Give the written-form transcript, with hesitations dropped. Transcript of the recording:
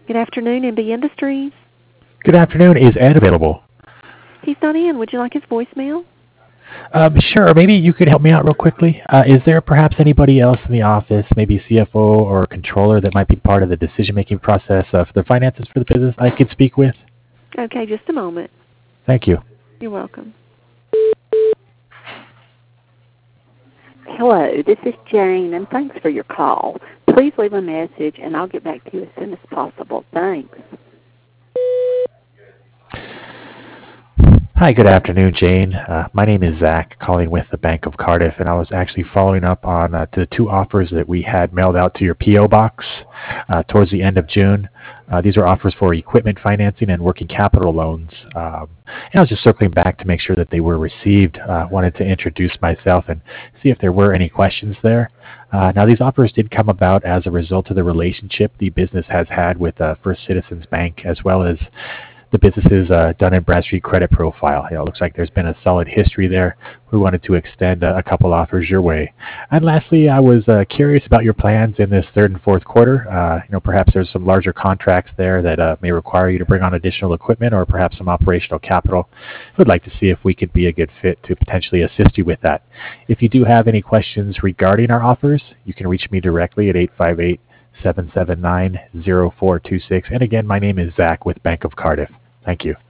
Good afternoon, MB Industries. Good afternoon. Is Ed available? He's not in. Would you like his voicemail? Sure. Maybe you could help me out real quickly. Is there perhaps anybody else in the office, maybe CFO or controller, that might be part of the decision-making process of the finances for the business I could speak with? Okay, just a moment. Thank you. You're welcome. Hello, this is Jane, and thanks for your call. Please leave a message, and I'll get back to you as soon as possible. Thanks. Hi, good afternoon, Jane. My name is Zach, calling with the Bank of Cardiff, and I was actually following up on the two offers that we had mailed out to your P.O. box towards the end of June. These are offers for equipment financing and working capital loans. And I was just circling back to make sure that they were received. Wanted to introduce myself and see if there were any questions there. Now, these offers did come about as a result of the relationship the business has had with First Citizens Bank, as well as the business's Dun & Bradstreet credit profile. It looks like there's been a solid history there. We wanted to extend a couple offers your way. And lastly, I was curious about your plans in this third and fourth quarter. Perhaps there's some larger contracts there that may require you to bring on additional equipment or perhaps some operational capital. We'd like to see if we could be a good fit to potentially assist you with that. If you do have any questions regarding our offers, you can reach me directly at 858-779-0426. And again, my name is Zach with Bank of Cardiff. Thank you.